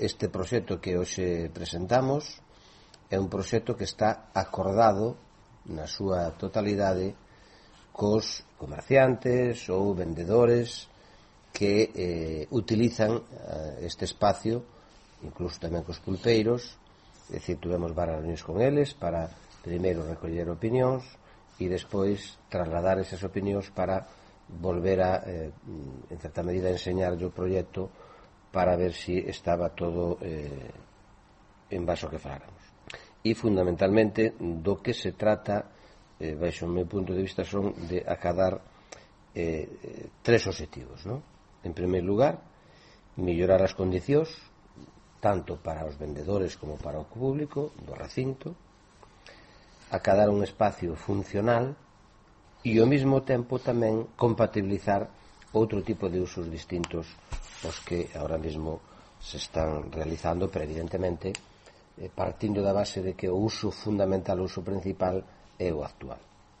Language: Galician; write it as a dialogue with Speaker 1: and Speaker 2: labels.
Speaker 1: este proxecto que hoxe presentamos é un proxecto que está acordado na súa totalidade cos comerciantes ou vendedores que utilizan este espacio, incluso tamén cos pulpeiros. É dicir, tuvemos varias reunións con eles para primeiro recoller opinións e despois trasladar esas opinións para volver a, en certa medida, enseñarlle o proxecto para ver se estaba todo en base ao que faláramos. E fundamentalmente do que se trata, baixo o meu punto de vista, son de acadar tres obxectivos, non? En primeiro lugar, mellorar as condicións tanto para os vendedores como para o público do recinto, acadar un espacio funcional e ao mesmo tempo tamén compatibilizar outro tipo de usos distintos aos que ahora mesmo se están realizando, pero evidentemente partindo da base de que o uso fundamental, o uso principal é o actual.